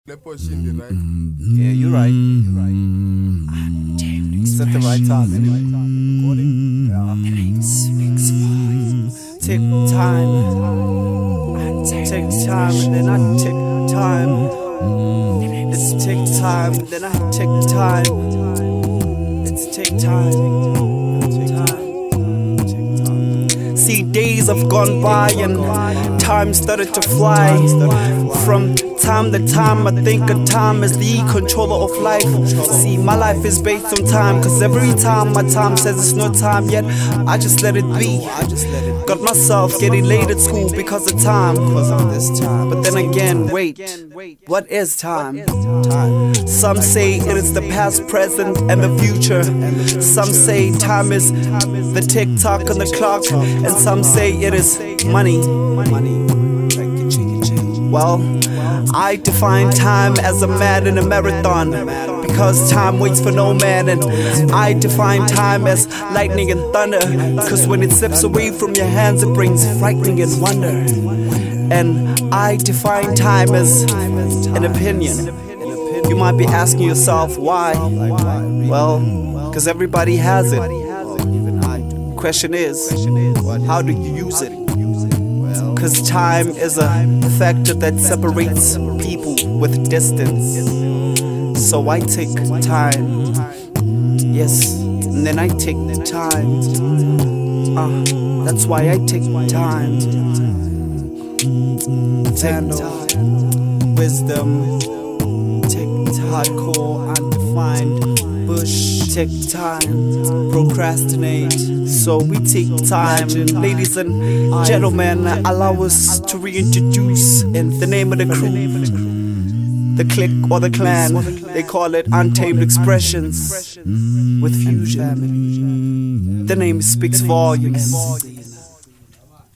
Yeah, you're right. It's at the right time anyway. Tick time. Tick time and then I tick time. It's tick time and then I tick time. It's tick time. See, days have gone by and time started to fly. From time to time, I think of time as the controller of life. See, my life is based on time, cause every time my time says it's no time yet, I just let it be. Got myself getting late at school because of time. But then again, wait, what is time? Some say it is the past, present, and the future. Some say time is the tick-tock on the clock, and some say it is money. Well, I define time as a man in a marathon, because time waits for no man. And I define time as lightning and thunder, cause when it slips away from your hands it brings frightening and wonder. And I define time as an opinion. You might be asking yourself why. Well, cause everybody has it. Question is, how do you use it? Cause time is a factor that separates people with distance. So I take time, yes, and then I take the time. That's why I take time. Handle wisdom, take hardcore, undefined bush. Take time, procrastinate, so we take time. Ladies and gentlemen, allow us to reintroduce in the name of the crew, the clique or the clan. They call it Untamed Expressions with Fusion. The name speaks volumes.